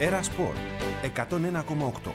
Έρα Σπορ 101,8.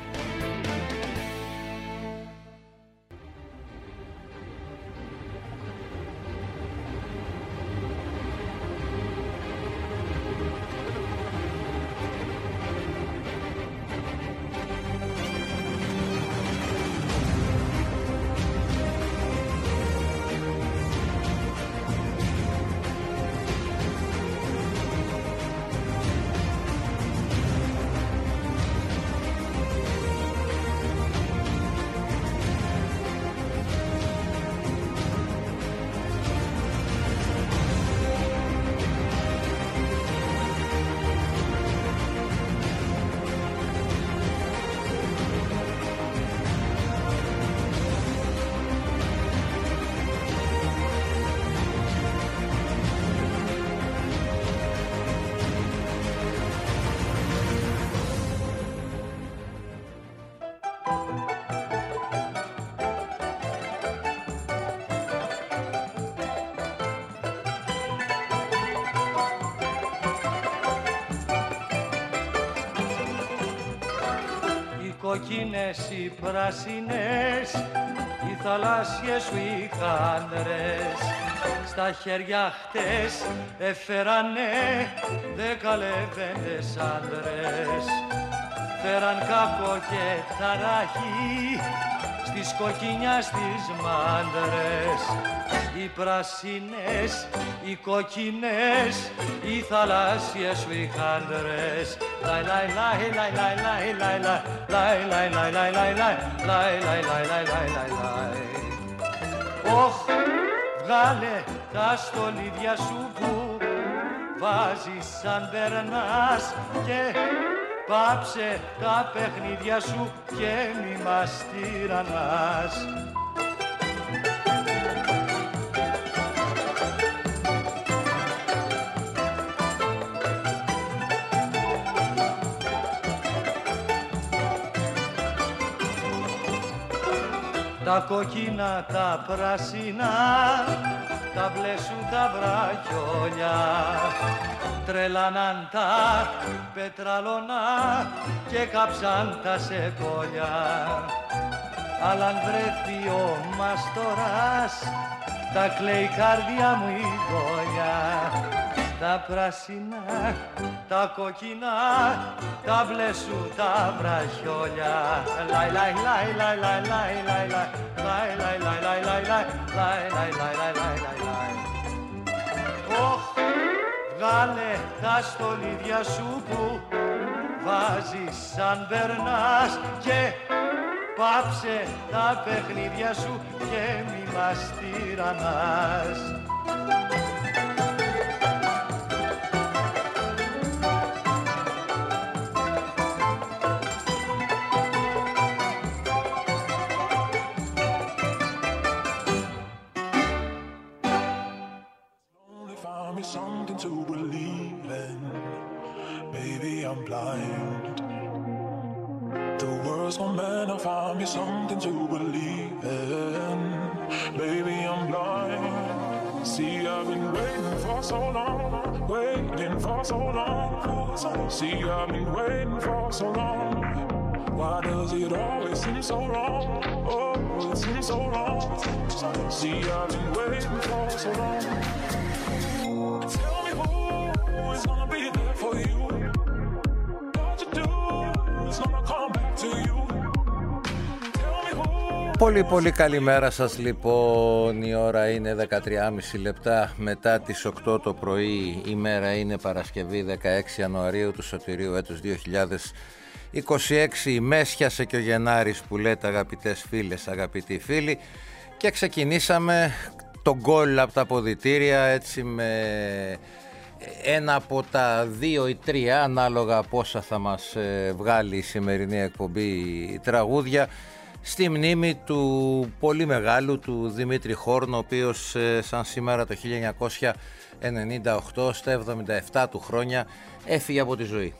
Κόκκινες οι πράσινες, οι θαλάσσιες σου οι χάντρες. Στα χέρια χτες έφερανε 10 λεβέντες άντρες. Φέραν κάκο και ταράχη στις κοκκινιάς τις μάντρες. Οι πράσινες, οι κόκκινες, οι θαλάσσιες σου οι χάντρες. Λαϊ λαϊ λαϊ λαϊ λαϊ λαϊ λαϊ λαϊ λαϊ λαϊ λαϊ λαϊ λαϊ λαϊ λαϊ λαϊ λαϊ λαϊ λαϊ. Όχ, βγάλε τα στολίδια σου που βάζεις σαν περνάς και πάψε τα παιχνίδια σου και μη μας τυραννάς. Τα κόκκινα, τα πράσινα, τα μπλε σου τα βραχιόλια τρελάναν τα πετραλώνα και κάψαν τα σεκόλια. Αλλά αν βρεθεί ο μαστοράς, τα κλαίει η καρδιά μου η γόλια. Τα πράσινα, τα κόκκινα, τα μπλε σου τα βραχιόλια. Λαϊ λαϊ λαϊ λαϊ λαϊ λαϊ λαϊ λαϊ λαϊ λαϊ λαϊ λαϊ λαϊ λαϊ λαϊ λαϊ λαϊ λαϊ. Όχ, βγάλε τα στολίδια σου που βάζεις σαν περνάς και πάψε τα παιχνίδια σου και μη μας τυραννάς. Something to believe in, baby, I'm blind. The world's gonna find me something to believe in, baby, I'm blind. See, I've been waiting for so long, waiting for so long. See, I've been waiting for so long. Why does it always seem so wrong? Oh, it seems so wrong. See, I've been waiting for so long. Tell me who is gonna be there for you. What you do is gonna come back to you. Tell me who. Πολύ καλημέρα σας λοιπόν. Η ώρα είναι 13.30 λεπτά μετά τις 8 το πρωί. Η μέρα είναι Παρασκευή 16 Ιανουαρίου του Σωτηρίου έτους 2026. Μέσιασε και ο Γενάρης που λέτε, αγαπητές φίλες, αγαπητοί φίλοι, και ξεκινήσαμε το γκολ από τα αποδυτήρια έτσι με ένα από τα 2 ή 3 ανάλογα πόσα θα μας βγάλει η σημερινή εκπομπή τραγούδια στη μνήμη του πολύ μεγάλου του Δημήτρη Χόρν, ο οποίος σαν σήμερα το 1998 στα 77 του χρόνια έφυγε από τη ζωή.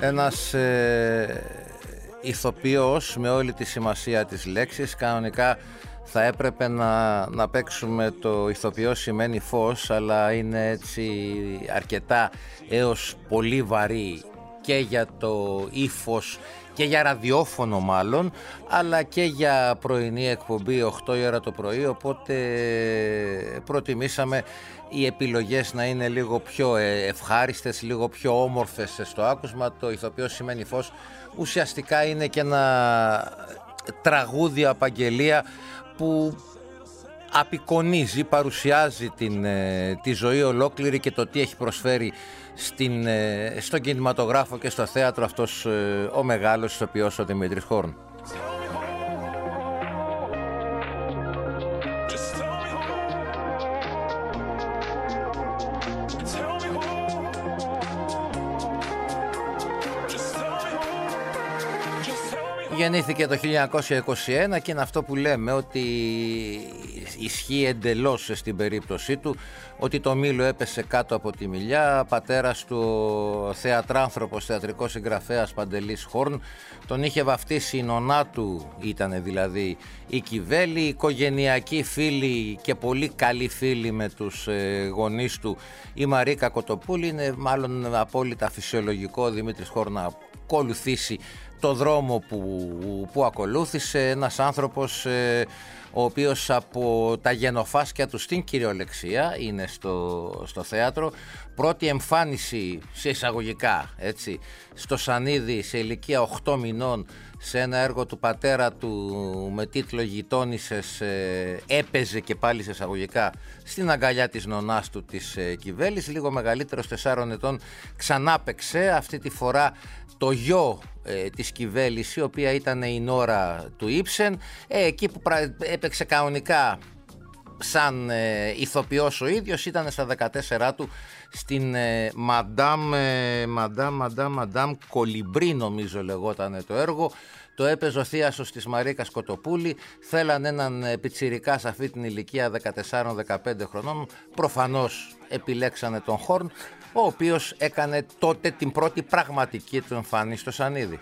ένας ηθοποιός με όλη τη σημασία της λέξης. Κανονικά θα έπρεπε να παίξουμε το ηθοποιό σημαίνει φως, αλλά είναι έτσι αρκετά έως πολύ βαρύ και για το ύφος και για ραδιόφωνο μάλλον, αλλά και για πρωινή εκπομπή 8 η ώρα το πρωί, οπότε προτιμήσαμε οι επιλογές να είναι λίγο πιο ευχάριστες, λίγο πιο όμορφες στο άκουσμα. Το ηθοποιό σημαίνει φως ουσιαστικά είναι και ένα τραγούδι απαγγελία που απεικονίζει, παρουσιάζει τη ζωή ολόκληρη και το τι έχει προσφέρει στον κινηματογράφο και στο θέατρο αυτός ο μεγάλος ηθοποιός, ο Δημήτρης Χόρν. Γεννήθηκε το 1921 και είναι αυτό που λέμε ότι ισχύει εντελώς στην περίπτωσή του, ότι το μήλο έπεσε κάτω από τη μιλιά. Πατέρας του, θεατράνθρωπος, θεατρικός συγγραφέας Παντελής Χόρν, τον είχε βαφτίσει η νονά του, ήταν δηλαδή η Κιβέλη. Οικογενειακοί φίλοι και πολύ καλοί φίλοι με τους γονείς του, η Μαρίκα Κοτοπούλη. Είναι μάλλον απόλυτα φυσιολογικό ο Δημήτρης Χόρν να ακολουθήσει το δρόμο που ακολούθησε. Ένας άνθρωπος ο οποίος από τα γενοφάσκια του στην κυριολεξία είναι στο θέατρο. Πρώτη εμφάνιση σε εισαγωγικά, έτσι, στο Σανίδι σε ηλικία 8 μηνών, σε ένα έργο του πατέρα του με τίτλο «Γειτόνισσες», έπαιζε και πάλι σε εισαγωγικά στην αγκαλιά της νονάς του της Κιβέλης. Λίγο μεγαλύτερος, 4 ετών, ξανά παίξε, αυτή τη φορά το γιο της Κιβέλης, η οποία ήταν η νόρα του Ήψεν, εκεί που έπαιξε κανονικά σαν ηθοποιός ο ίδιος. Ήταν στα 14 του στην Μαντάμ Κολυμπρί, νομίζω λεγόταν το έργο. Το έπαιζε ο θείασος της Μαρίκας Κοτοπούλη. Θέλαν έναν πιτσιρικά σε αυτή την ηλικία 14-15 χρονών. Προφανώς επιλέξανε τον Χόρν, ο οποίος έκανε τότε την πρώτη πραγματική του εμφάνιση στο Σανίδι.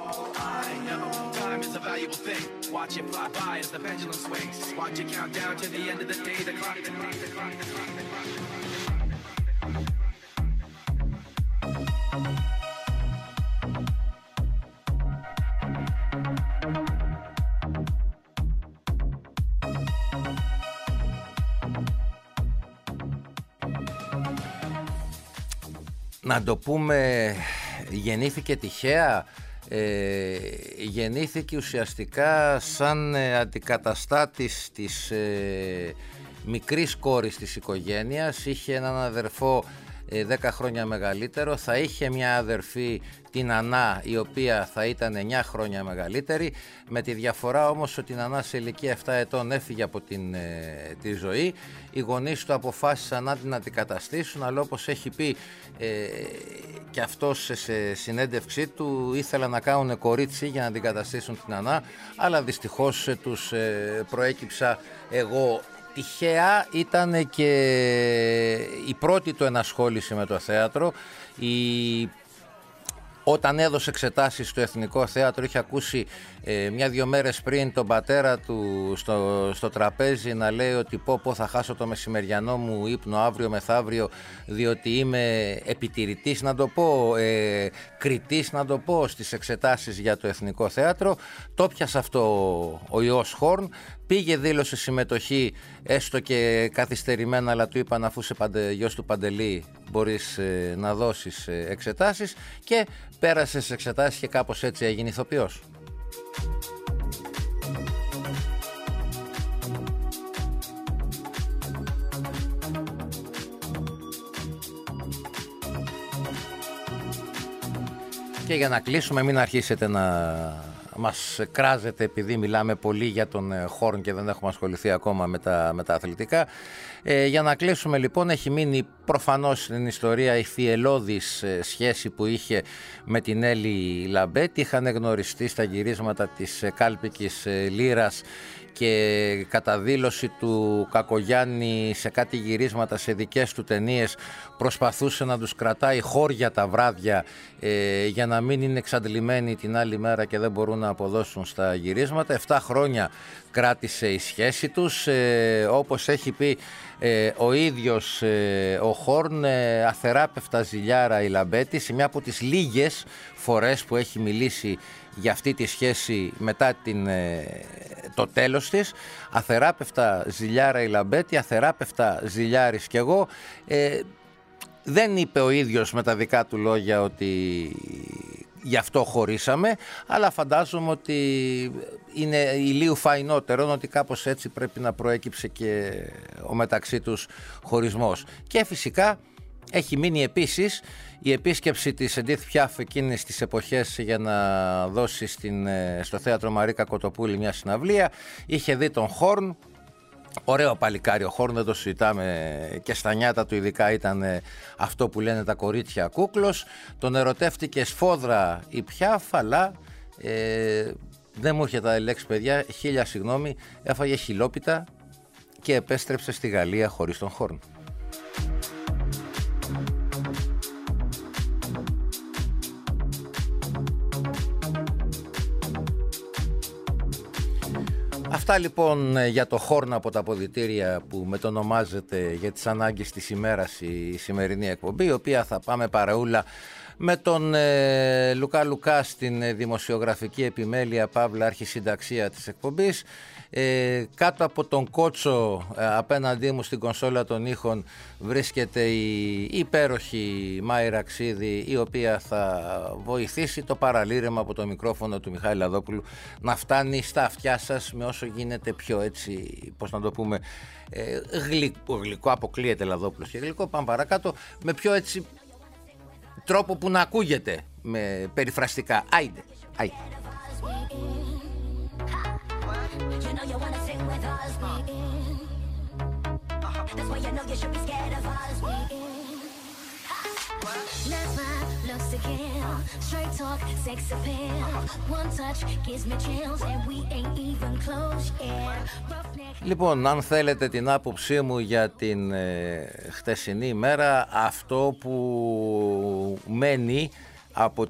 Να το πούμε, γεννήθηκε τυχαία, γεννήθηκε ουσιαστικά σαν αντικαταστάτης της μικρής κόρης της οικογένειας. Είχε έναν αδερφό 10 χρόνια μεγαλύτερο, θα είχε μια αδερφή, την Ανά, η οποία θα ήταν 9 χρόνια μεγαλύτερη, με τη διαφορά όμως ότι η Ανά σε ηλικία 7 ετών έφυγε από τη ζωή. Οι γονείς του αποφάσισαν να την αντικαταστήσουν, αλλά όπως έχει πει και αυτός σε συνέντευξή του, ήθελαν να κάνουν κορίτσι για να αντικαταστήσουν την Ανά, αλλά δυστυχώς τους προέκυψα εγώ. Τυχαία ήταν και η πρώτη του ενασχόληση με το θέατρο. Όταν έδωσε εξετάσεις στο Εθνικό Θέατρο, είχε ακούσει 1-2 μέρες πριν τον πατέρα του στο τραπέζι να λέει ότι πω θα χάσω το μεσημεριανό μου ύπνο αύριο μεθαύριο, διότι είμαι επιτηρητής, να το πω, κριτής, να το πω, στις εξετάσεις για το Εθνικό Θέατρο. Το πιασε αυτό ο ιός Χόρν. Πήγε, δήλωσε συμμετοχή, έστω και καθυστερημένα, αλλά του είπαν αφού είσαι γιος του Παντελή μπορείς να δώσεις εξετάσεις, και πέρασε στις εξετάσεις και κάπως έτσι έγινε ηθοποιός. Και για να κλείσουμε, μην αρχίσετε να μας κράζετε επειδή μιλάμε πολύ για τον Χόρν και δεν έχουμε ασχοληθεί ακόμα με τα αθλητικά. Για να κλείσουμε λοιπόν, έχει μείνει προφανώς στην ιστορία η θυελλώδης σχέση που είχε με την Έλλη Λαμπέτ. Είχαν γνωριστεί στα γυρίσματα της Κάλπικης Λύρας και κατά δήλωση του Κακογιάννη σε κάτι γυρίσματα σε δικές του ταινίες προσπαθούσε να τους κρατάει χώρια τα βράδια για να μην είναι εξαντλημένοι την άλλη μέρα και δεν μπορούν να αποδώσουν στα γυρίσματα. 7 χρόνια κράτησε η σχέση τους, όπως έχει πει ο ίδιος ο Χόρν, αθεράπευτα ζηλιάρα η Λαμπέτη, σε μια από τις λίγες φορές που έχει μιλήσει για αυτή τη σχέση μετά το τέλος της. Αθεράπευτα ζηλιάρα η Λαμπέτη, αθεράπευτα ζηλιάρης κι εγώ. Δεν είπε ο ίδιος με τα δικά του λόγια ότι γι' αυτό χωρίσαμε, αλλά φαντάζομαι ότι είναι ηλίου φαϊνότερο, ότι κάπως έτσι πρέπει να προέκυψε και ο μεταξύ τους χωρισμός. Και φυσικά έχει μείνει επίσης η επίσκεψη της Εντίθ Πιάφ εκείνες τις εποχές για να δώσει στο θέατρο Μαρίκα Κοτοπούλη μια συναυλία. Είχε δει τον Χόρν, ωραίο παλικάρι ο Χόρν, δεν το συζητάμε, και στα νιάτα του ειδικά ήταν αυτό που λένε τα κορίτσια κούκλος. Τον ερωτεύτηκε σφόδρα η Πιάφ, αλλά δεν μου έρχεται η λέξη, παιδιά, 1000 συγγνώμη, έφαγε χιλόπιτα και επέστρεψε στη Γαλλία χωρίς τον Χόρν. Αυτά λοιπόν για το Χόρν από τα αποδυτήρια που μετονομάζεται για τις ανάγκες της ημέρας η σημερινή εκπομπή, η οποία θα πάμε παρεούλα με τον Λουκά Λουκά στην δημοσιογραφική επιμέλεια παύλα αρχισυνταξία της εκπομπής. Κάτω από τον κότσο απέναντί μου στην κονσόλα των ήχων βρίσκεται η υπέροχη Μάη Ραξίδη, η οποία θα βοηθήσει το παραλήρεμα από το μικρόφωνο του Μιχάλη Λαδόπουλου να φτάνει στα αυτιά σας με όσο γίνεται πιο έτσι, πώς να το πούμε, γλυκό, αποκλείεται Λαδόπουλος και γλυκό, πάμε παρακάτω, με πιο έτσι τρόπο που να ακούγεται με περιφραστικά. Άιντε, άιντε. You know you wanna sing with us, that's why you know you should be scared of us. Let's ride, looks to kill, straight talk, sex appeal. One touch gives me chills and we ain't even close yet. Λοιπόν, αν θέλετε την άποψή μου για την χτεσινή ημέρα, αυτό που μένει από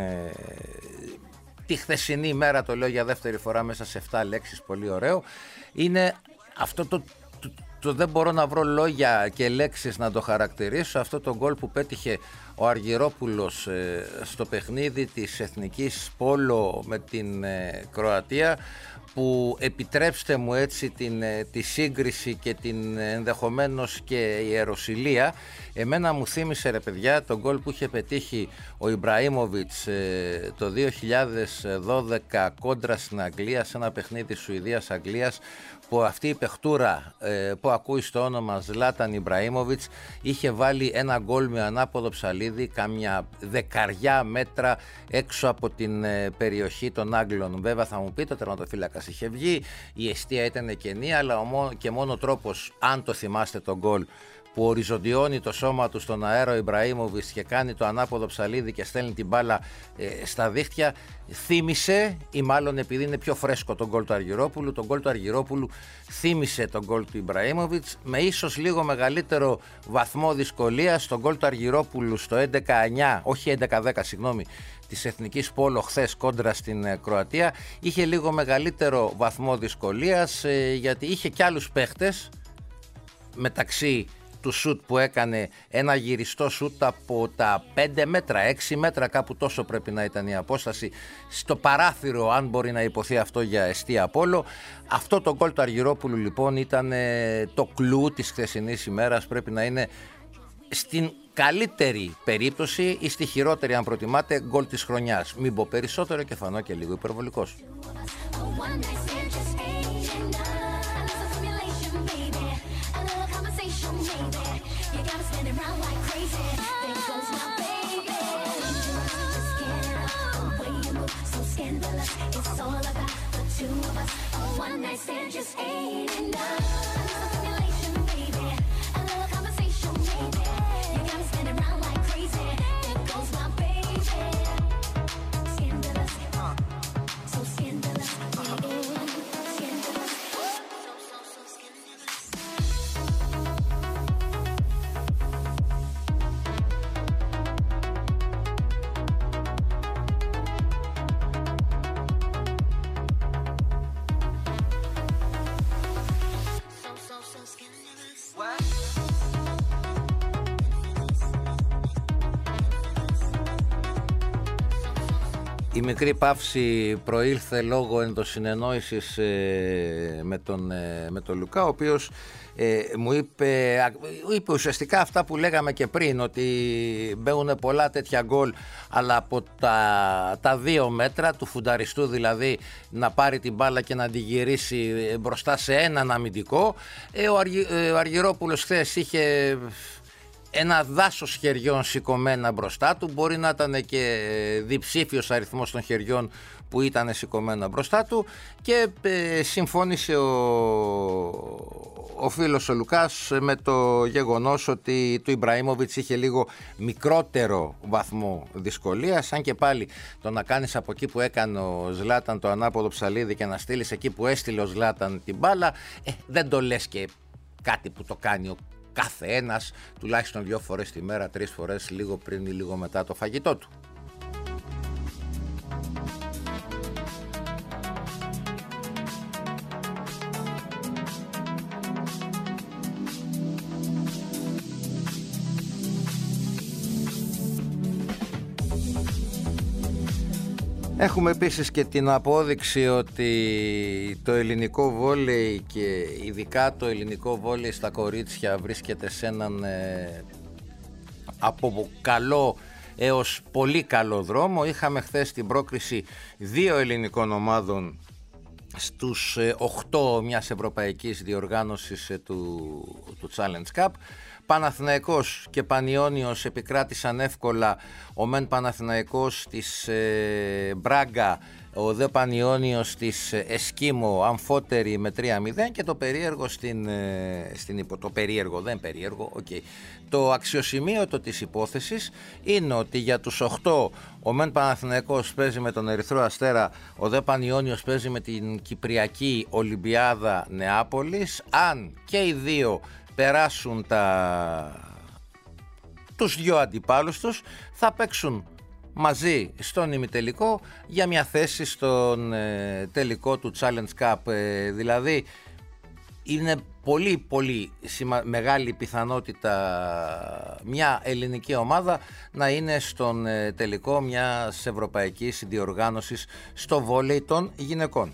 τη χθεσινή ημέρα, το λέω για δεύτερη φορά μέσα σε 7 λέξεις, πολύ ωραίο, είναι αυτό το δεν μπορώ να βρω λόγια και λέξεις να το χαρακτηρίσω, αυτό το γκολ που πέτυχε ο Αργυρόπουλος στο παιχνίδι της Εθνικής Πόλο με την Κροατία, που, επιτρέψτε μου έτσι τη σύγκριση και την ενδεχομένως και ιεροσυλία, εμένα μου θύμισε, ρε παιδιά, τον γκολ που είχε πετύχει ο Ιμπραήμοβιτς το 2012 κόντρα στην Αγγλία, σε ένα παιχνίδι Σουηδίας-Αγγλίας, που αυτή η παιχτούρα που ακούει στο όνομα Ζλάταν Ιμπραήμοβιτς είχε βάλει ένα γκολ με ανάποδο ψαλίδι κάμια 10 μέτρα έξω από την περιοχή των Άγγλων. Βέβαια θα μου πείτε, ο τερματοφύλακας είχε βγει, η εστία ήταν κενή, αλλά και μόνο τρόπος, αν το θυμάστε τον γκολ, που οριζοντιώνει το σώμα του στον αέρα ο Ιμπραήμοβιτς και κάνει το ανάποδο ψαλίδι και στέλνει την μπάλα στα δίχτυα, θύμισε, ή μάλλον επειδή είναι πιο φρέσκο τον γκολ του Αργυρόπουλου, τον γκολ του Αργυρόπουλου θύμισε τον γκολ του Ιμπραήμοβιτς, με ίσως λίγο μεγαλύτερο βαθμό δυσκολίας. Τον γκολ του Αργυρόπουλου στο 11-9, όχι 11-10, συγγνώμη, της Εθνικής Πόλο χθες κόντρα στην Κροατία, είχε λίγο μεγαλύτερο βαθμό δυσκολίας, γιατί είχε κι άλλους παίχτες μεταξύ του σουτ που έκανε, ένα γυριστό σουτ από τα 5 μέτρα, 6 μέτρα, κάπου τόσο πρέπει να ήταν η απόσταση, στο παράθυρο, αν μπορεί να υποθεί αυτό για εστία Απόλλω. Αυτό το γκολ του Αργυρόπουλου λοιπόν ήταν το κλου της χθεσινής ημέρας, πρέπει να είναι στην καλύτερη περίπτωση ή στη χειρότερη, αν προτιμάτε, γκολ της χρονιάς. Μην πω περισσότερο και φανώ και λίγο υπερβολικός. Η μικρή παύση προήλθε λόγω ενδοσυνεννόησης με τον Λουκά, ο οποίος μου είπε ουσιαστικά αυτά που λέγαμε και πριν, ότι μπαίνουν πολλά τέτοια γκολ, αλλά από τα 2 μέτρα του φουνταριστού, δηλαδή να πάρει την μπάλα και να την γυρίσει μπροστά σε έναν αμυντικό. Ο Αργυρόπουλος χθες είχε ένα δάσος χεριών σηκωμένα μπροστά του, μπορεί να ήταν και διψήφιος αριθμός των χεριών που ήταν σηκωμένα μπροστά του, και συμφώνησε ο φίλος ο Λουκάς με το γεγονός ότι του Ιμπραήμοβιτς είχε λίγο μικρότερο βαθμό δυσκολίας, αν και πάλι το να κάνεις από εκεί που έκανε ο Ζλάταν το ανάποδο ψαλίδι και να στείλεις εκεί που έστειλε ο Ζλάταν την μπάλα, δεν το λες και κάτι που το κάνει ο κάθε ένας τουλάχιστον 2 φορές τη μέρα, 3 φορές, λίγο πριν ή λίγο μετά το φαγητό του. Έχουμε επίσης και την απόδειξη ότι το ελληνικό βόλεϊ και ειδικά το ελληνικό βόλεϊ στα κορίτσια βρίσκεται σε έναν από καλό έως πολύ καλό δρόμο. Είχαμε χθες την πρόκριση 2 ελληνικών ομάδων στους 8 μιας ευρωπαϊκής διοργάνωσης του Challenge Cup. Παναθηναϊκός και Πανιόνιος επικράτησαν εύκολα, ο μεν Παναθηναϊκός της Μπράγκα, ο δε Πανιόνιος της Εσκίμο αμφότεροι με 3-0, και το περίεργο το αξιοσημείωτο της υπόθεσης είναι ότι για τους 8 ο μεν Παναθηναϊκός παίζει με τον Ερυθρό Αστέρα, ο δε Πανιόνιος παίζει με την Κυπριακή Ολυμπιάδα Νεάπολης. Αν και οι δύο περάσουν τους 2 αντιπάλους τους, θα παίξουν μαζί στον ημιτελικό για μια θέση στον τελικό του Challenge Cup. Δηλαδή είναι πολύ πολύ μεγάλη πιθανότητα μια ελληνική ομάδα να είναι στον τελικό μιας ευρωπαϊκής διοργάνωσης στο βόλεϊ των γυναικών.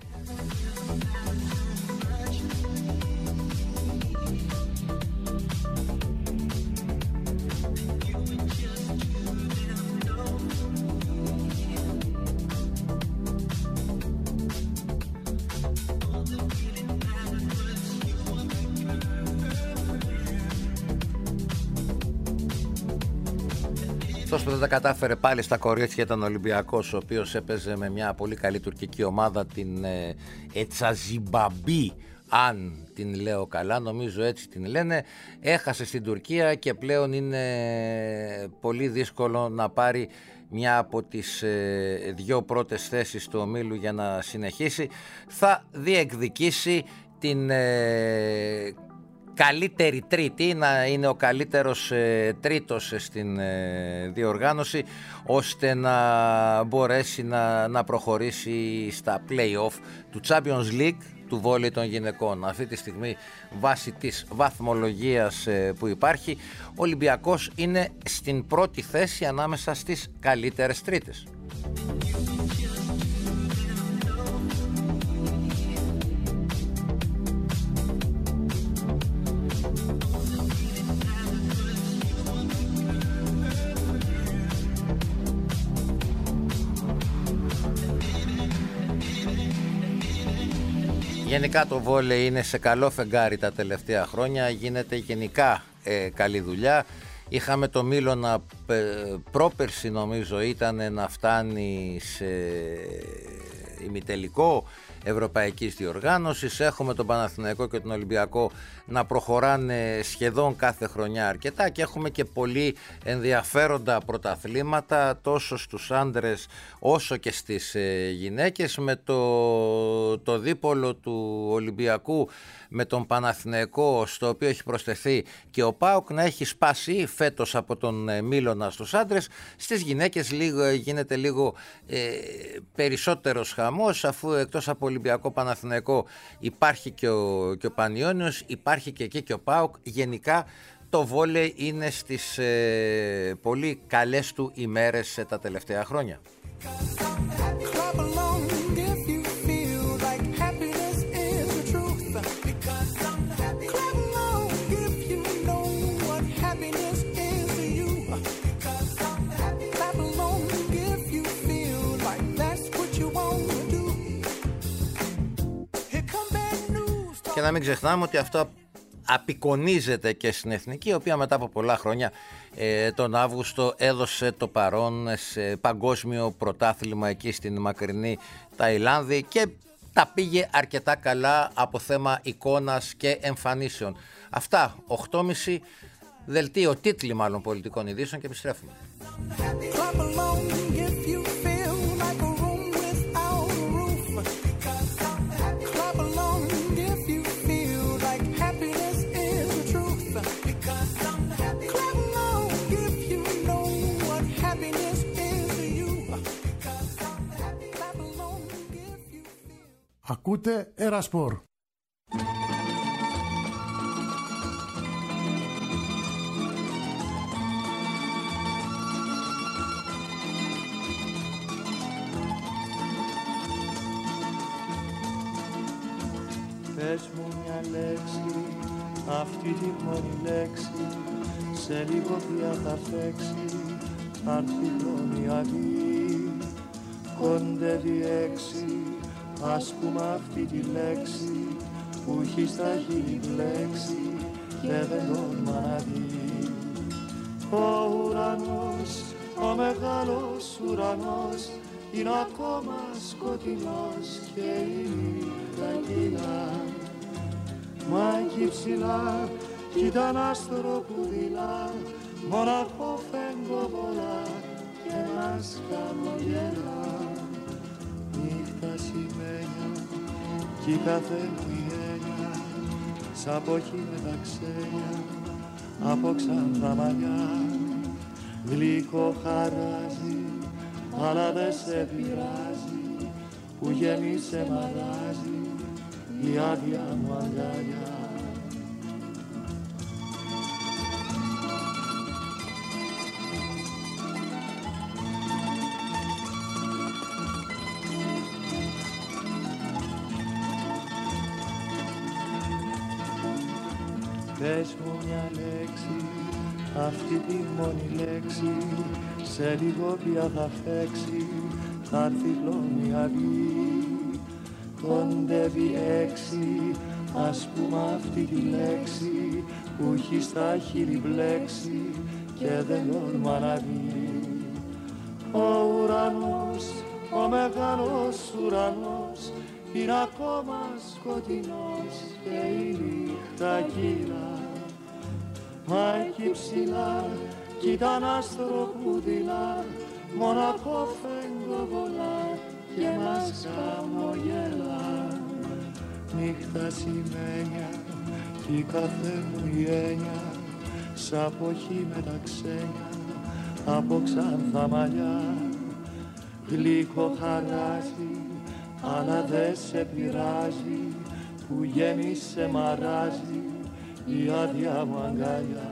Αυτός που δεν τα κατάφερε πάλι στα κορίτσια ήταν ο Ολυμπιακός, ο οποίος έπαιζε με μια πολύ καλή τουρκική ομάδα, την Ετσαζιμπαμπή, αν την λέω καλά, νομίζω έτσι την λένε. Έχασε στην Τουρκία και πλέον είναι πολύ δύσκολο να πάρει μια από τις 2 πρώτες θέσεις του ομίλου για να συνεχίσει. Θα διεκδικήσει την καλύτερη τρίτη, να είναι ο καλύτερος τρίτος στην διοργάνωση, ώστε να μπορέσει να προχωρήσει στα play-off του Champions League του βόλεϊ των γυναικών. Αυτή τη στιγμή, βάσει της βαθμολογίας που υπάρχει, ο Ολυμπιακός είναι στην πρώτη θέση ανάμεσα στις καλύτερες τρίτες. Γενικά το βόλεϊ είναι σε καλό φεγγάρι τα τελευταία χρόνια, γίνεται γενικά καλή δουλειά. Είχαμε το Μίλωνα πρόπερση, νομίζω ήταν, να φτάνει σε ημιτελικό ευρωπαϊκής διοργάνωσης. Έχουμε τον Παναθηναϊκό και τον Ολυμπιακό να προχωράνε σχεδόν κάθε χρονιά αρκετά, και έχουμε και πολύ ενδιαφέροντα πρωταθλήματα τόσο στους άντρες όσο και στις γυναίκες, με το δίπολο του Ολυμπιακού με τον Παναθηναϊκό, στο οποίο έχει προσθεθεί και ο ΠΑΟΚ, να έχει σπάσει φέτος από τον Μίλωνα στους άντρες. Στις γυναίκες γίνεται λίγο περισσότερος χαμός, αφού εκτός από Ολυμπιακό Παναθηναϊκό υπάρχει και ο Πανιόνιος, υπάρχει και εκεί και ο ΠΑΟΚ. Γενικά το βόλεϊ είναι στις πολύ καλές του ημέρες τα τελευταία χρόνια. Και να μην ξεχνάμε ότι αυτό απεικονίζεται και στην Εθνική, η οποία μετά από πολλά χρόνια τον Αύγουστο έδωσε το παρόν σε παγκόσμιο πρωτάθλημα εκεί στην μακρινή Ταϊλάνδη και τα πήγε αρκετά καλά από θέμα εικόνας και εμφανίσεων. Αυτά, 8.30, δελτίο, τίτλοι μάλλον πολιτικών ειδήσεων και επιστρέφουμε. Ακούτε Ερασπορ. Πες μου μια λέξη, αυτή τη μόνη λέξη, σε λίγο πια θα φέξει, θα έρθει χρονιακή, κοντεύει έξι. Ας πούμε αυτή τη λέξη που έχει στα χείλη μπλέξει και δεν τολμά να δει. Ο ουρανός, ο μεγάλος ουρανός είναι ακόμα σκοτεινός και η νύχτα κυλά. Μα εκεί ψηλά κι ήταν άστρο που δειλά, μοναχό φεγγοβολά και μας χαμογελά. Νύχτα σημαίνια κι η κάθε μου η έννοια σαν ποχή με τα ξένια από ξανθά μαλλιά. Γλυκό χαράζει αλλά δε σε πειράζει που γέμισε μαράζει η άδεια μου αγκαλιά. Πες μου μια λέξη, αυτή τη μόνη λέξη, σε λίγο πια θα φέξει, θα έρθει χρονιακή. Κοντεύει έξι, ας πούμε αυτή τη λέξη, που έχει στα χείλη μπλέξει και δεν τολμά να δει. Ο ουρανός, ο μεγάλος ουρανός, είναι ακόμα σκοτεινός και η νύχτα κύρα. Μα εκεί ψηλά κι ήταν άστρο που δειλά, μοναχό φεγγοβολά και μας χαμογελά. Νύχτα σημαίνια κι η κάθε μου η έννοια σαν ποχή με τα ξένια από ξανθά μαλλιά. Γλυκό χαράζει αλλά δε σε πειράζει που γέμισε μαράζει η άδεια μου αγκαλιά.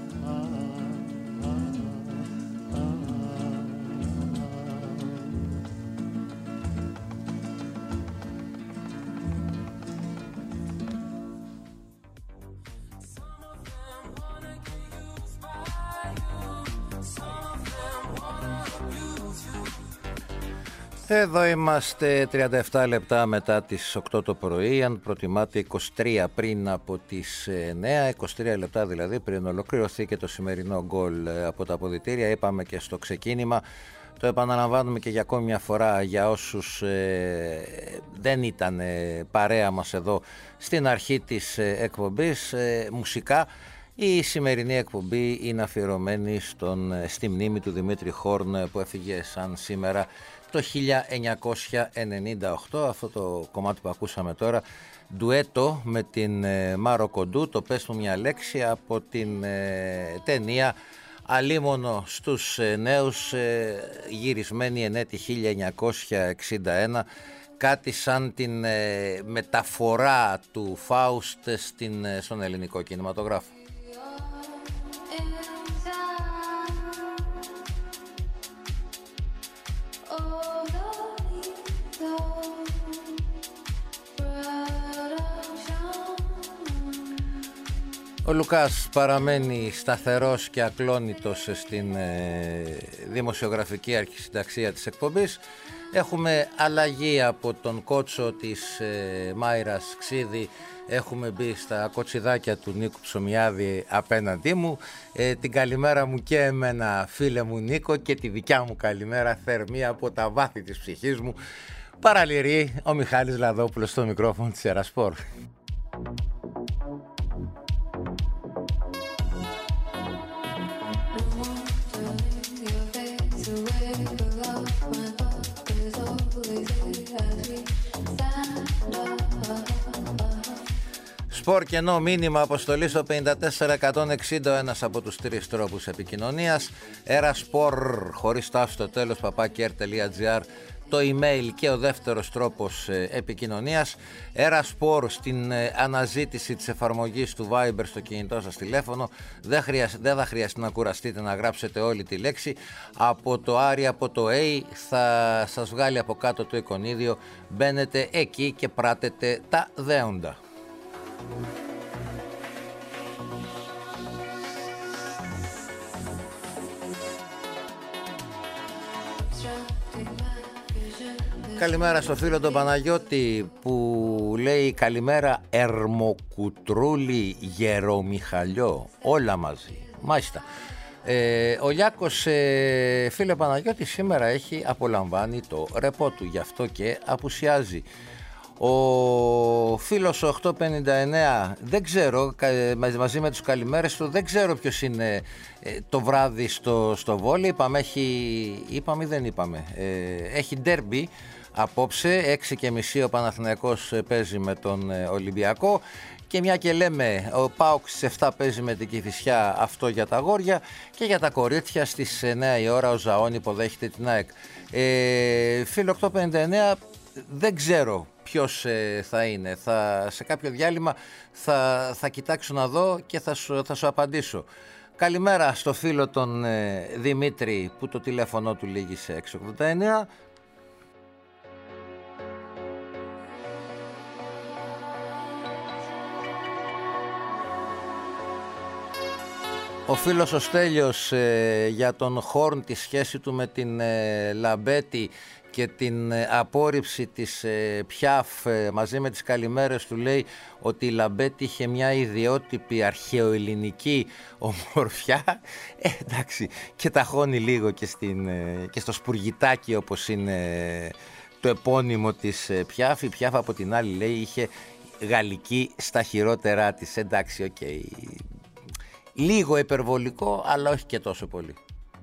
Εδώ είμαστε 37 λεπτά μετά τις 8 το πρωί, αν προτιμάτε 23 πριν από τις 9, 23 λεπτά δηλαδή πριν ολοκληρωθεί και το σημερινό γκολ από τα αποδυτήρια. Είπαμε και στο ξεκίνημα, το επαναλαμβάνουμε και για ακόμη μια φορά για όσους δεν ήταν παρέα μας εδώ στην αρχή της εκπομπής μουσικά. Η σημερινή εκπομπή είναι αφιερωμένη στη μνήμη του Δημήτρη Χόρν που έφυγε σαν σήμερα το 1998. Αυτό το κομμάτι που ακούσαμε τώρα, ντουέτο με την Μάρο Κοντού, το πες μου μια λέξη, από την ταινία Αλίμονο στους νέους, γυρισμένη εν έτη 1961, κάτι σαν την μεταφορά του Φάουστ στον ελληνικό κινηματογράφο. Oh Ο Λουκάς παραμένει σταθερός και ακλόνητος στην δημοσιογραφική αρχισυνταξία της εκπομπής. Έχουμε αλλαγή από τον κότσο της Μάιρας Ξίδη. Έχουμε μπει στα κοτσιδάκια του Νίκου Ψωμιάδη απέναντί μου. Την καλημέρα μου και εμένα, φίλε μου Νίκο, και τη δικιά μου καλημέρα θερμή από τα βάθη της ψυχής μου. Παραλυρεί ο Μιχάλης Λαδόπουλος στο μικρόφωνο της Ερασπορ. Σπορ κενό μήνυμα αποστολή στο 54160, ένας από τους 3 τρόπους επικοινωνίας. Ερασπορ χωρίς τάφ στο τέλος @r.gr το email και ο δεύτερος τρόπος επικοινωνίας. Ερασπορ στην αναζήτηση της εφαρμογής του Viber στο κινητό σας τηλέφωνο. Δεν θα χρειαστεί να κουραστείτε να γράψετε όλη τη λέξη. Από το R ή από το A θα σας βγάλει από κάτω το εικονίδιο. Μπαίνετε εκεί και πράτετε τα δέοντα. Καλημέρα στο φίλο τον Παναγιώτη που λέει καλημέρα Ερμοκουτρούλη Γερομιχαλιό, όλα μαζί. Μάλιστα. Ο Λιάκος, φίλε Παναγιώτη, σήμερα απολαμβάνει το ρεπό του, γι' αυτό και απουσιάζει. Ο φίλος 859, δεν ξέρω, μαζί με τους καλημέρες του, δεν ξέρω ποιος είναι το βράδυ στο βόλεϊ. Είπαμε ή δεν είπαμε. Έχει ντέρμπι απόψε, 6:30 ο Παναθηναϊκός παίζει με τον Ολυμπιακό. Και μια και λέμε, ο ΠΑΟΚ στις 7 παίζει με την Κηφισιά, αυτό για τα αγόρια, και για τα κορίτσια στις 9 η ώρα ο Ζαών υποδέχεται την ΑΕΚ. Φίλο 859, δεν ξέρω ποιος θα είναι. Σε κάποιο διάλειμμα θα κοιτάξω να δω και θα σου απαντήσω. Καλημέρα στο φίλο τον Δημήτρη που το τηλέφωνο του λήγει σε 689. Ο φίλος ο Στέλιος για τον Χόρν, τη σχέση του με την Λαμπέτη και την απόρριψη της Πιάφ μαζί με τις καλημέρες του, λέει ότι η Λαμπέτη είχε μια ιδιότυπη αρχαιοελληνική ομορφιά. Εντάξει, και ταχώνει λίγο και στο σπουργητάκι, όπως είναι το επώνυμο της Πιάφ. Η Πιάφ από την άλλη, λέει, είχε γαλλική στα χειρότερά της. Εντάξει, οκ. Λίγο υπερβολικό, αλλά όχι και τόσο πολύ.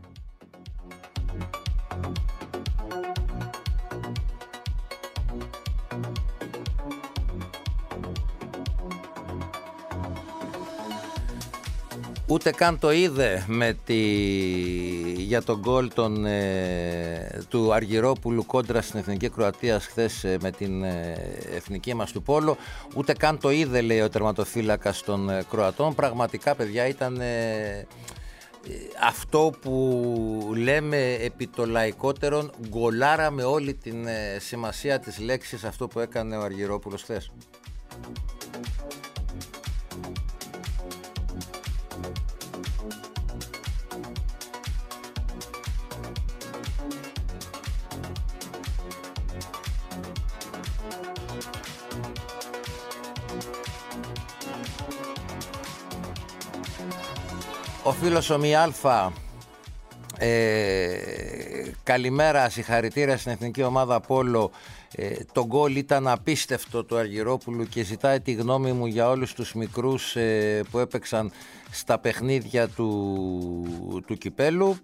Ούτε καν το είδε για τον γκολ του Αργυρόπουλου κόντρα στην Εθνική Κροατίας χθες με την εθνική μας του πόλο. Ούτε καν το είδε, λέει ο τερματοφύλακας των Κροατών. Πραγματικά, παιδιά, ήταν αυτό που λέμε επί το λαϊκότερον γκολάρα με όλη την σημασία της λέξης, αυτό που έκανε ο Αργυρόπουλος χθες. Ο φίλος ο Μιάλφα, καλημέρα, συγχαρητήρια στην εθνική ομάδα Πόλο. Το γκολ ήταν απίστευτο του Αργυρόπουλου και ζητάει τη γνώμη μου για όλους τους μικρούς που έπαιξαν στα παιχνίδια του κυπέλου.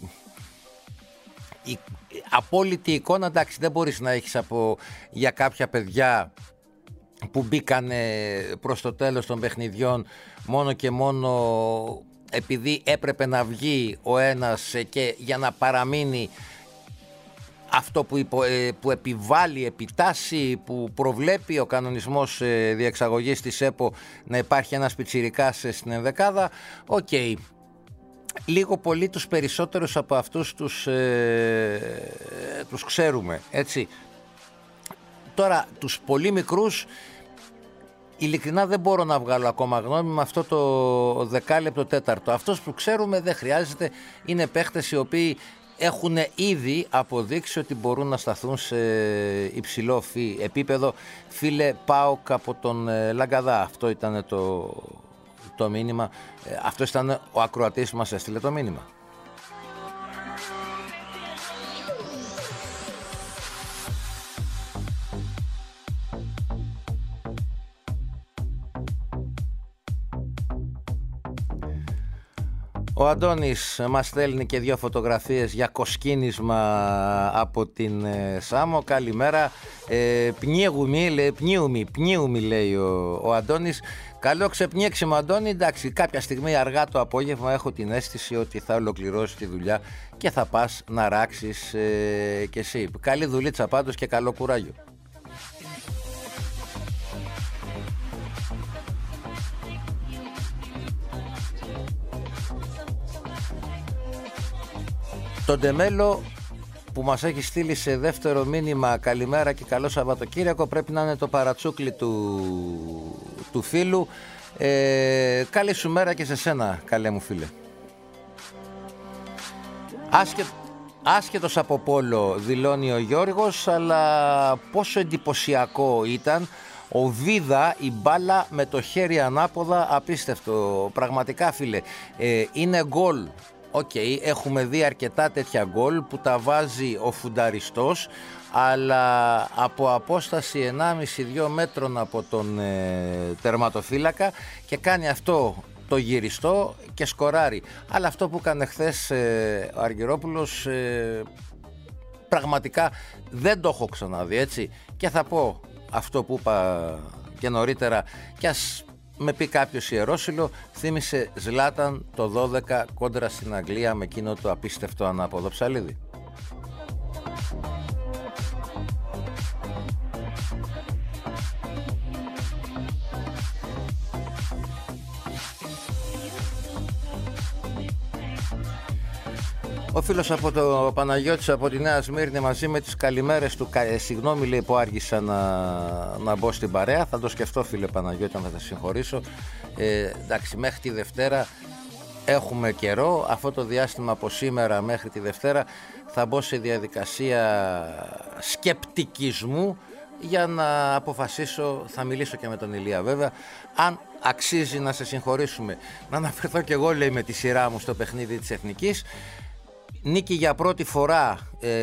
Η απόλυτη εικόνα, εντάξει, δεν μπορείς να έχεις για κάποια παιδιά που μπήκαν προς το τέλος των παιχνιδιών μόνο και μόνο επειδή έπρεπε να βγει ο ένας και για να παραμείνει αυτό που επιβάλλει, επιτάσσει, που προβλέπει ο κανονισμός διεξαγωγής της ΕΠΟ, να υπάρχει ένας πιτσιρικάς στην ενδεκάδα. Οκ. Λίγο πολύ τους περισσότερους από αυτούς τους ξέρουμε, έτσι. Τώρα τους πολύ μικρούς Ειλικρινά δεν μπορώ να βγάλω ακόμα γνώμη με αυτό το δεκάλεπτο τέταρτο. Αυτός που ξέρουμε δεν χρειάζεται, είναι παίχτες οι οποίοι έχουν ήδη αποδείξει ότι μπορούν να σταθούν σε υψηλό επίπεδο. Φίλε ΠΑΟΚ από τον Λαγκαδά, αυτό ήταν το μήνυμα, αυτό ήταν ο ακροατής που μας έστειλε το μήνυμα. Ο Αντώνης μας στέλνει και 2 φωτογραφίες για κοσκίνισμα από την Σάμο. Καλημέρα. Πνίουμι λέει ο Αντώνης. Καλό ξεπνίξιμο, Αντώνη. Εντάξει, κάποια στιγμή αργά το απόγευμα έχω την αίσθηση ότι θα ολοκληρώσει τη δουλειά και θα πας να ράξεις κι εσύ. Καλή δουλίτσα πάντως και καλό κουράγιο. Τον Ντεμέλο που μας έχει στείλει σε δεύτερο μήνυμα καλημέρα και καλό Σαββατοκύριακο, πρέπει να είναι το παρατσούκλι του φίλου. Καλή σου μέρα και σε σένα, καλέ μου φίλε. Άσχετος από πόλο, δηλώνει ο Γιώργος, αλλά πόσο εντυπωσιακό ήταν ο Βίδα, η μπάλα με το χέρι ανάποδα, απίστευτο πραγματικά φίλε. Είναι γκολ. Έχουμε δει αρκετά τέτοια γκολ που τα βάζει ο φουνταριστός, αλλά από απόσταση 1,5-2 μέτρων από τον τερματοφύλακα, και κάνει αυτό το γυριστό και σκοράρει. Αλλά αυτό που έκανε χθες ο Αργυρόπουλος πραγματικά δεν το έχω ξαναδεί, έτσι. Και θα πω αυτό που είπα και νωρίτερα, κι ας με πει κάποιος ιερόσυλο, θύμισε Ζλάταν το 12 κόντρα στην Αγγλία με εκείνο το απίστευτο ανάποδο ψαλίδι. Ο φίλος από το Παναγιώτης από τη Νέα Σμύρνη μαζί με τις καλημέρες του. Συγγνώμη λέει που άργησα να μπω στην παρέα. Θα το σκεφτώ φίλε Παναγιώτη, αν θα τα συγχωρήσω. Εντάξει, μέχρι τη Δευτέρα έχουμε καιρό. Αυτό το διάστημα από σήμερα μέχρι τη Δευτέρα θα μπω σε διαδικασία σκεπτικισμού για να αποφασίσω. Θα μιλήσω και με τον Ηλία βέβαια, αν αξίζει να σε συγχωρήσουμε. Να αναφερθώ και εγώ λέει με τη σειρά μου στο παιχνίδι της Εθνικής. Νίκη για πρώτη φορά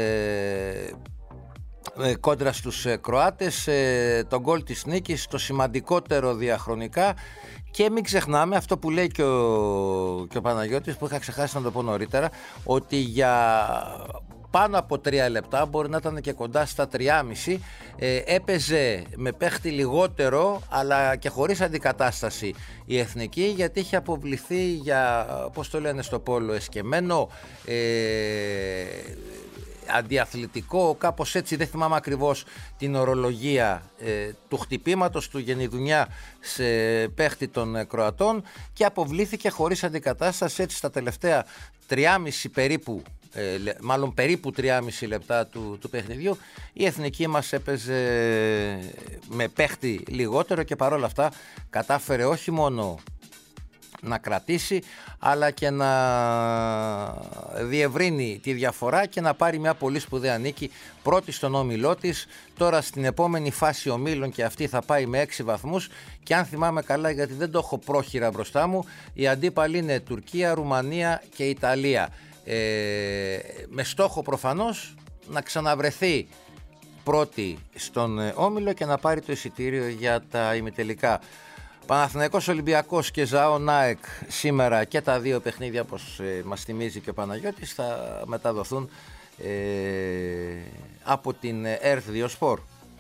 κόντρα στους Κροάτες, το γκολ της νίκης, το σημαντικότερο διαχρονικά, και μην ξεχνάμε αυτό που λέει και ο Παναγιώτης, που είχα ξεχάσει να το πω νωρίτερα, ότι για πάνω από 3 λεπτά, μπορεί να ήταν και κοντά στα 3,5, έπαιζε με παίχτη λιγότερο αλλά και χωρίς αντικατάσταση η Εθνική, γιατί είχε αποβληθεί για, πώς το λένε στο πόλο, εσκεμμένο, αντιαθλητικό, κάπως έτσι, δεν θυμάμαι ακριβώς την ορολογία του χτυπήματος του Γενιδουνιά σε παίχτη των Κροατών, και αποβλήθηκε χωρίς αντικατάσταση. Έτσι στα τελευταία 3,5 περίπου, μάλλον περίπου 3,5 λεπτά του παιχνιδιού, η Εθνική μας έπαιζε με παίχτη λιγότερο, και παρόλα αυτά κατάφερε όχι μόνο να κρατήσει, αλλά και να διευρύνει τη διαφορά και να πάρει μια πολύ σπουδαία νίκη, πρώτη στον όμιλό της. Τώρα στην επόμενη φάση ομίλων, και αυτή θα πάει με 6 βαθμούς, και αν θυμάμαι καλά, γιατί δεν το έχω πρόχειρα μπροστά μου, οι αντίπαλοι είναι Τουρκία, Ρουμανία και Ιταλία, με στόχο προφανώς να ξαναβρεθεί πρώτη στον όμιλο και να πάρει το εισιτήριο για τα ημιτελικά. Παναθηναϊκός Ολυμπιακός και ΖΑΟ ΝΑΕΚ σήμερα, και τα 2 παιχνίδια, όπως μας θυμίζει και ο Παναγιώτης, θα μεταδοθούν από την ΕΡΤ 2 Σπορ.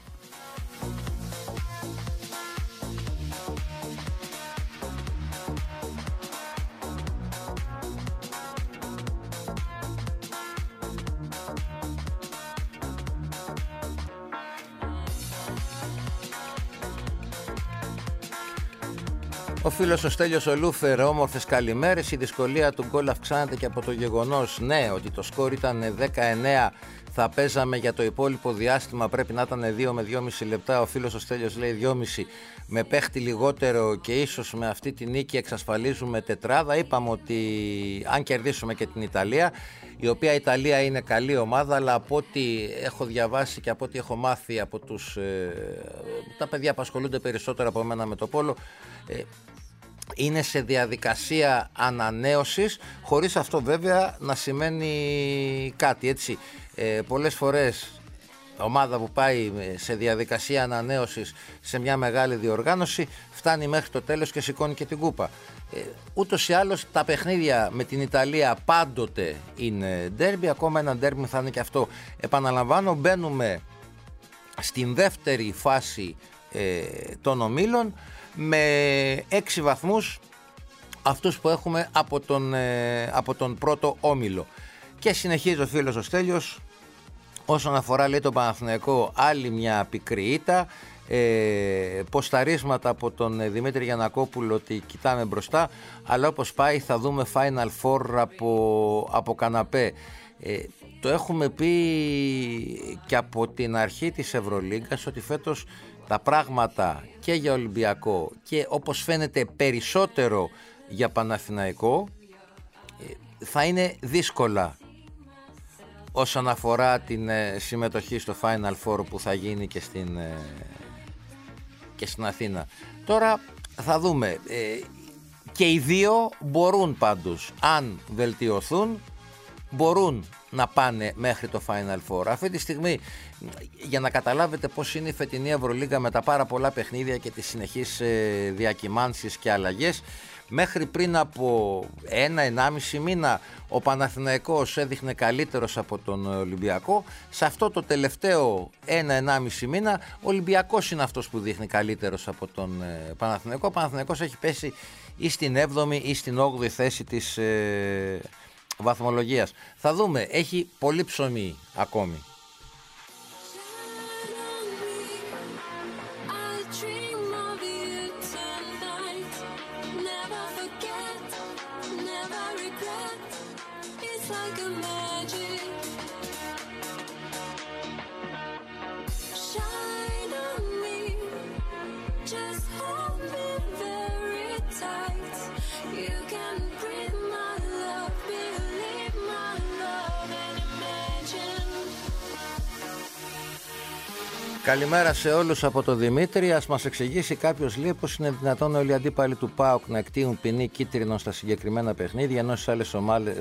Ο φίλος ο Στέλιος ο Λούφερ, όμορφες καλημέρες. Η δυσκολία του γκολ αυξάνεται και από το γεγονός, ναι, ότι το σκορ ήταν 19 θα παίζαμε για το υπόλοιπο διάστημα, πρέπει να ήταν 2 με 2,5 λεπτά. Ο φίλος ο Στέλιος λέει 2,5 με παίχτη λιγότερο και ίσως με αυτή τη νίκη εξασφαλίζουμε τετράδα. Είπαμε ότι αν κερδίσουμε και την Ιταλία, η οποία Ιταλία είναι καλή ομάδα, αλλά από ό,τι έχω διαβάσει και από ό,τι έχω μάθει από τα παιδιά που ασχολούνται περισσότερο από μένα με το πόλο, είναι σε διαδικασία ανανέωσης, χωρίς αυτό βέβαια να σημαίνει κάτι, έτσι. Πολλές φορές ομάδα που πάει σε διαδικασία ανανέωσης σε μια μεγάλη διοργάνωση φτάνει μέχρι το τέλος και σηκώνει και την κούπα. Ούτως ή άλλως τα παιχνίδια με την Ιταλία πάντοτε είναι ντέρμπι, ακόμα ένα ντέρμπι θα είναι και αυτό. Επαναλαμβάνω, μπαίνουμε στην δεύτερη φάση των ομίλων με 6 βαθμούς, αυτούς που έχουμε από τον πρώτο όμιλο. Και συνεχίζει ο φίλος ο Στέλιος, όσον αφορά, λέει, τον Παναθηναϊκό, άλλη μια πικρή ήττα, ποσταρίσματα από τον Δημήτρη Γιαννακόπουλο ότι κοιτάμε μπροστά, αλλά όπως πάει θα δούμε Final Four από καναπέ. Το έχουμε πει και από την αρχή της Ευρωλίγκας ότι φέτος τα πράγματα και για Ολυμπιακό και όπως φαίνεται περισσότερο για Παναθηναϊκό θα είναι δύσκολα όσον αφορά την συμμετοχή στο Final Four που θα γίνει και στην Αθήνα. Τώρα θα δούμε. Και οι δύο μπορούν πάντως, αν βελτιωθούν, μπορούν να πάνε μέχρι το Final Four. Αυτή τη στιγμή, για να καταλάβετε πώς είναι η φετινή Ευρωλίγκα με τα πάρα πολλά παιχνίδια και τις συνεχείς διακυμάνσεις και αλλαγές, μέχρι πριν από 1-1,5 μήνα ο Παναθηναϊκός έδειχνε καλύτερος από τον Ολυμπιακό. Σε αυτό το τελευταίο 1-1,5 μήνα ο Ολυμπιακός είναι αυτός που δείχνει καλύτερος από τον Παναθηναϊκό. Ο Παναθηναϊκός έχει πέσει ή στην 7η ή στην 8η θέση της βαθμολογίας. Θα δούμε, έχει πολύ ψωμί ακόμη. Καλημέρα σε όλους από το Δημήτρη. Ας μας εξηγήσει κάποιος, λέει, πως είναι δυνατόν όλοι οι αντίπαλοι του ΠΑΟΚ να εκτείουν ποινή κίτρινο στα συγκεκριμένα παιχνίδια, ενώ στις άλλες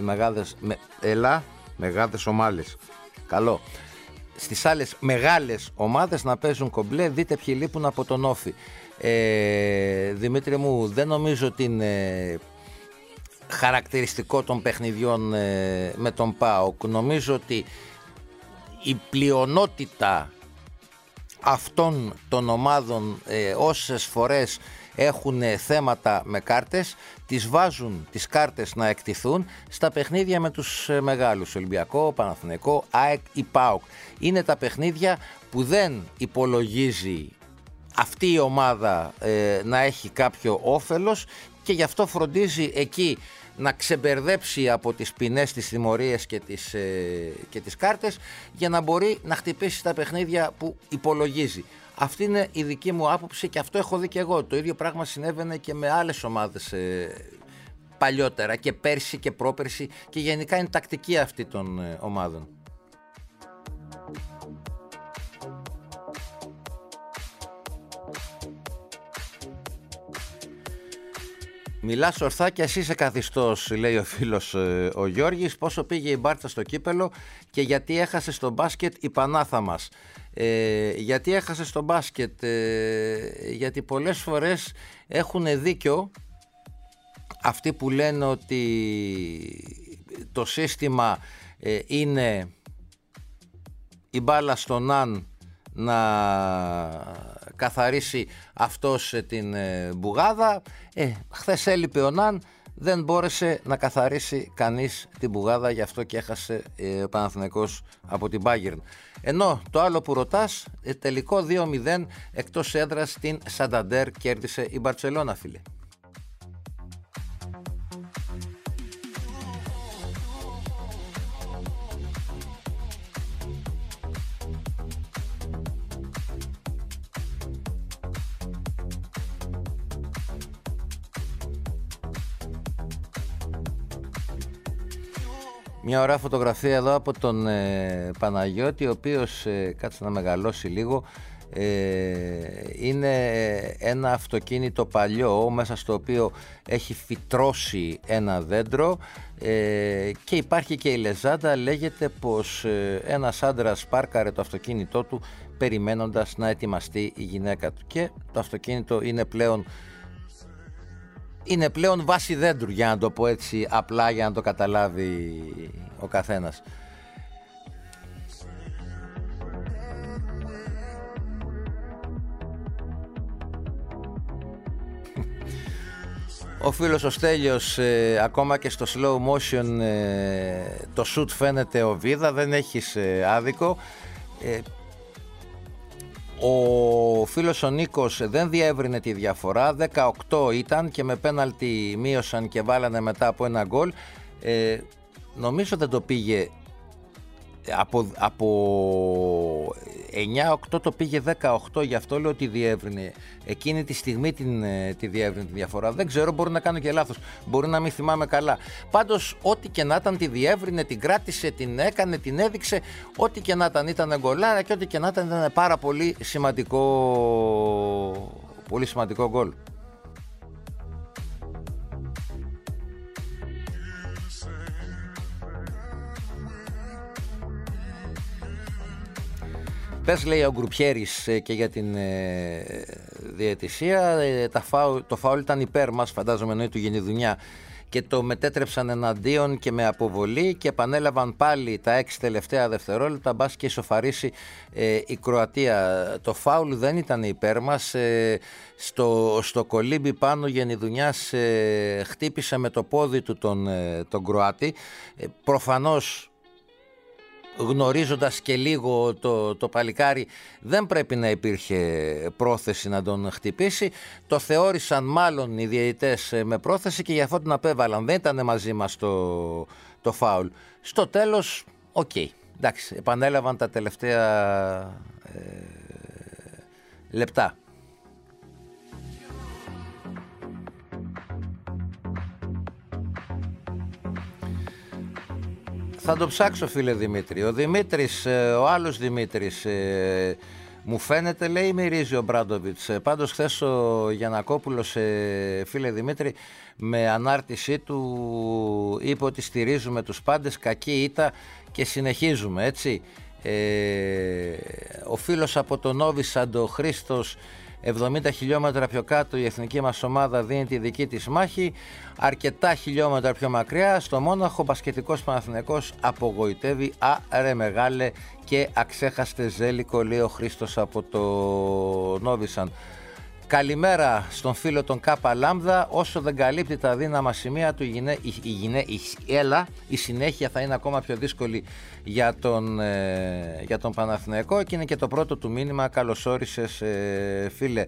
μεγάλες ομάδες. Καλό. Στις άλλες μεγάλες ομάδες να παίζουν κομπλέ. Δείτε ποιοι λείπουν από τον Όφη. Δημήτρη μου, δεν νομίζω ότι είναι χαρακτηριστικό των παιχνιδιών με τον ΠΑΟΚ. Νομίζω ότι η πλειονότητα αυτών των ομάδων όσες φορές έχουν θέματα με κάρτες, τις βάζουν τις κάρτες να εκτιθούν στα παιχνίδια με τους μεγάλους, Ολυμπιακό, Παναθηναϊκό, ΑΕΚ ή ΠΑΟΚ. Είναι τα παιχνίδια που δεν υπολογίζει αυτή η ομάδα να έχει κάποιο όφελος και γι' αυτό φροντίζει εκεί να ξεμπερδέψει από τις ποινές, τις τιμωρίες και τις κάρτες για να μπορεί να χτυπήσει τα παιχνίδια που υπολογίζει. Αυτή είναι η δική μου άποψη και αυτό έχω δει και εγώ. Το ίδιο πράγμα συνέβαινε και με άλλες ομάδες παλιότερα και πέρσι και πρόπερσι και γενικά είναι τακτική αυτή των ομάδων. Μιλάς ορθά και εσύ είσαι καθιστός, λέει ο φίλος ο Γιώργης. Πόσο πήγε η Μπάρτσα στο κύπελο και γιατί έχασε στο μπάσκετ η Πανάθα μας. Γιατί έχασε στο μπάσκετ, γιατί πολλές φορές έχουν δίκιο αυτοί που λένε ότι το σύστημα είναι η μπάλα στον αν να καθαρίσει αυτός την μπουγάδα. Χθες έλειπε ο Ναν, δεν μπόρεσε να καθαρίσει κανείς την μπουγάδα, γι' αυτό και έχασε ο Παναθηναϊκός από την Bayern. Ενώ το άλλο που ρωτάς, τελικό 2-0 εκτός έδρας στην Σανταντέρ κέρδισε η Μπαρτσελώνα, φίλε. Μια ωραία φωτογραφία εδώ από τον Παναγιώτη, ο οποίος, κάτσε να μεγαλώσει λίγο, είναι ένα αυτοκίνητο παλιό μέσα στο οποίο έχει φυτρώσει ένα δέντρο και υπάρχει και η λεζάντα. Λέγεται πως ένας άντρας πάρκαρε το αυτοκίνητό του περιμένοντας να ετοιμαστεί η γυναίκα του και το αυτοκίνητο είναι πλέον βάση δέντρου, για να το πω έτσι απλά, για να το καταλάβει ο καθένας. Ο φίλος ο Στέλιος, ακόμα και στο slow motion το shoot φαίνεται οβίδα, δεν έχεις άδικο. Ο φίλος ο Νίκος δεν διεύρυνε τη διαφορά, 18 ήταν και με πέναλτι μείωσαν και βάλανε μετά από ένα γκολ. Νομίζω δεν το πήγε από 9-8, το πήγε 18, γι' αυτό λέω ότι διεύρυνε εκείνη τη στιγμή τη διεύρυνε τη διαφορά. Δεν ξέρω, μπορεί να κάνω και λάθος, μπορεί να μην θυμάμαι καλά. Πάντως ό,τι και να ήταν τη διεύρυνε, την κράτησε, την έκανε, την έδειξε, ό,τι και να ήταν γκολάρα και ό,τι και να ήταν πάρα πολύ σημαντικό γκολ. Πες, λέει ο Γκρουπιέρης, και για την διαιτησία, το φάουλ ήταν υπέρ μας, φαντάζομαι εννοεί του Γενιδουνιά, και το μετέτρεψαν εναντίον και με αποβολή και επανέλαβαν πάλι τα 6 τελευταία δευτερόλεπτα, μπας και ισοφαρίσει η Κροατία. Το φάουλ δεν ήταν υπέρ μας. Στο κολύμπι πάνω Γενιδουνιάς χτύπησε με το πόδι του τον Κροάτη. Προφανώς, γνωρίζοντας και λίγο το παλικάρι, δεν πρέπει να υπήρχε πρόθεση να τον χτυπήσει. Το θεώρησαν μάλλον οι διαιτητές με πρόθεση και γι' αυτό τον απέβαλαν. Δεν ήταν μαζί μας το φάουλ. Στο τέλος, εντάξει, επανέλαβαν τα τελευταία λεπτά. Θα το ψάξω, φίλε Δημήτρη. Ο Δημήτρης, ο άλλος Δημήτρης, μου φαίνεται, λέει, μυρίζει ο Μπράντοβιτς. Πάντως χθες ο Γιαννακόπουλος, φίλε Δημήτρη, με ανάρτησή του είπε ότι στηρίζουμε τους πάντες, κακή ήττα και συνεχίζουμε, έτσι. Ο φίλος από τον Νόβισαντ, ο Χρήστος, 70 χιλιόμετρα πιο κάτω η εθνική μας ομάδα δίνει τη δική της μάχη. Αρκετά χιλιόμετρα πιο μακριά, στο Μόναχο, μπασκετικός Παναθηναϊκός απογοητεύει. Ρε μεγάλε και αξέχαστε Ζέλικο, λέει ο Χρήστος από το Νόβισαν. Καλημέρα στον φίλο τον Κάπα Λάμδα. Όσο δεν καλύπτει τα δύναμα σημεία του, η συνέχεια θα είναι ακόμα πιο δύσκολη για τον Παναθηναϊκό, και είναι και το πρώτο του μήνυμα. Καλώς όρισες, φίλε.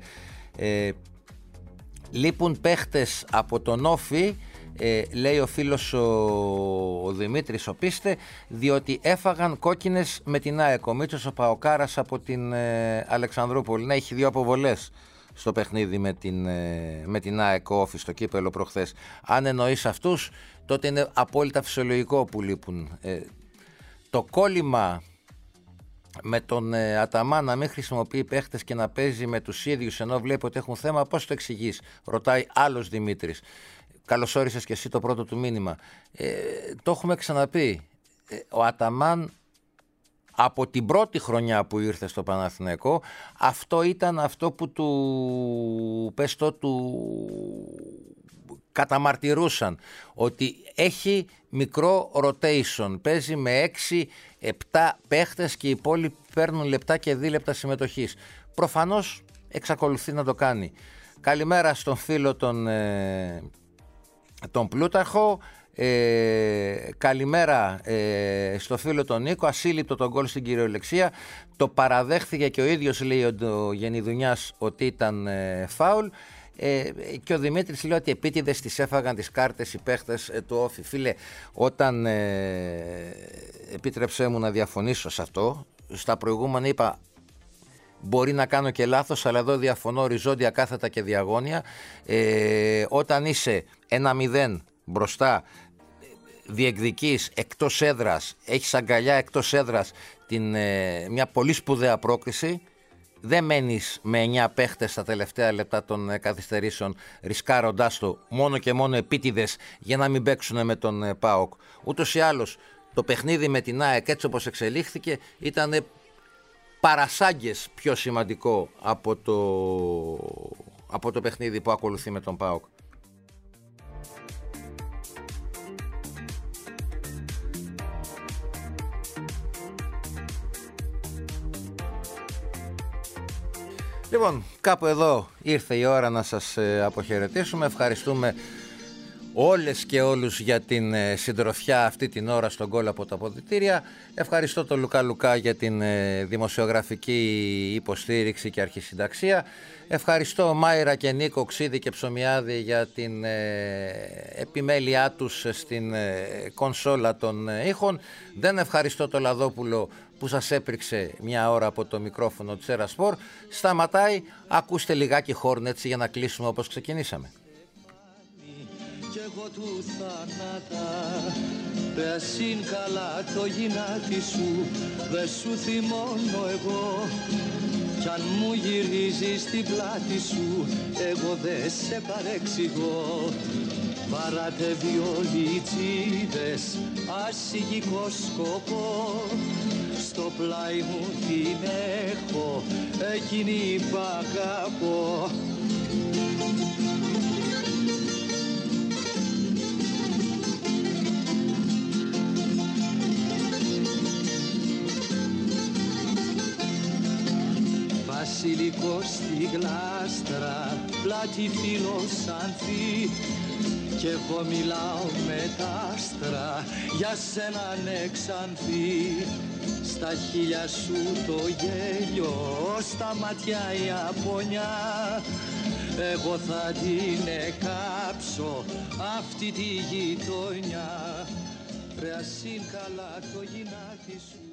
Λείπουν παίχτες από τον Όφη, λέει ο φίλος ο Δημήτρης ο Πίστε, διότι έφαγαν κόκκινες με την ΑΕΚ. Ο Μίτσος ο Παοκάρας από την Αλεξανδρούπολη. Ναι, έχει 2 αποβολές στο παιχνίδι με την ΑΕΚ Όφη στο κύπελο προχθές. Αν εννοείς αυτούς, τότε είναι απόλυτα φυσιολογικό που λείπουν. Το κόλλημα με τον Αταμάν να μην χρησιμοποιεί παίχτες και να παίζει με τους ίδιους ενώ βλέπει ότι έχουν θέμα, πώς το εξηγείς, ρωτάει άλλος Δημήτρης. Καλώς όρισες και εσύ το πρώτο του μήνυμα. Το έχουμε ξαναπεί. Ο Αταμάν από την πρώτη χρονιά που ήρθε στο Παναθηναϊκό, αυτό ήταν αυτό που του καταμαρτυρούσαν, ότι έχει μικρό rotation, παίζει με 6-7 παίχτες και οι υπόλοιποι παίρνουν λεπτά και δίλεπτα συμμετοχής. Προφανώς εξακολουθεί να το κάνει. Καλημέρα στον φίλο τον Πλούταρχο. Καλημέρα στο φίλο τον Νίκο. Ασύλληπτο τον γκολ στην κυριολεξία. Το παραδέχθηκε και ο ίδιος, λέει ο Γενιδουνιάς, ότι ήταν φάουλ. Και ο Δημήτρης λέει ότι επίτηδες τις έφαγαν τις κάρτες οι παίχτες του Όφη. Φίλε, όταν επίτρεψέ μου να διαφωνήσω σε αυτό, στα προηγούμενα είπα μπορεί να κάνω και λάθος, αλλά εδώ διαφωνώ οριζόντια, κάθετα και διαγώνια. Όταν είσαι 1-0 μπροστά, διεκδικείς εκτός έδρας, έχεις αγκαλιά εκτός έδρας μια πολύ σπουδαία πρόκριση, δεν μένεις με 9 παίχτες στα τελευταία λεπτά των καθυστερήσεων, ρισκάροντάς το μόνο και μόνο επίτηδες για να μην παίξουν με τον ΠΑΟΚ. Ούτως ή άλλως το παιχνίδι με την ΑΕΚ, έτσι όπως εξελίχθηκε, ήταν παρασάγκες πιο σημαντικό από το παιχνίδι που ακολουθεί με τον ΠΑΟΚ. Λοιπόν, κάπου εδώ ήρθε η ώρα να σας αποχαιρετήσουμε. Ευχαριστούμε όλες και όλους για την συντροφιά αυτή την ώρα στον γκολ από τα αποδυτήρια. Ευχαριστώ τον Λουκά Λουκά για την δημοσιογραφική υποστήριξη και αρχισυνταξία. Ευχαριστώ Μάιρα και Νίκο, Ξίδη και Ψωμιάδη για την επιμέλειά τους στην κονσόλα των ήχων. Δεν ευχαριστώ τον Λαδόπουλο που σας έπριξε μια ώρα από το μικρόφωνο της Ερασπορ. Σταματάει, ακούστε λιγάκι Hornets για να κλείσουμε όπως ξεκινήσαμε. Κι εγώ του θανάτα, πέσιν καλά το γυνάτι σου, δε σου θυμώνω εγώ. Κι αν μου γυρίζεις την πλάτη σου, εγώ δε σε παρεξηγώ. Βαράτε βιολιτσίδες, ασυγικό σκοπό, στο πλάι μου την έχω, εκείνη που αγαπώ. Βασιλικό στη γλάστρα, πλάτη φιλοσανθή, κι εγώ μιλάω με τα άστρα για σένα νεξανθή. Στα χείλια σου το γέλιο, στα μάτια η απονιά, εγώ θα την εκάψω αυτή τη γειτονιά. Ρε ασύν καλά το γυνάτι σου.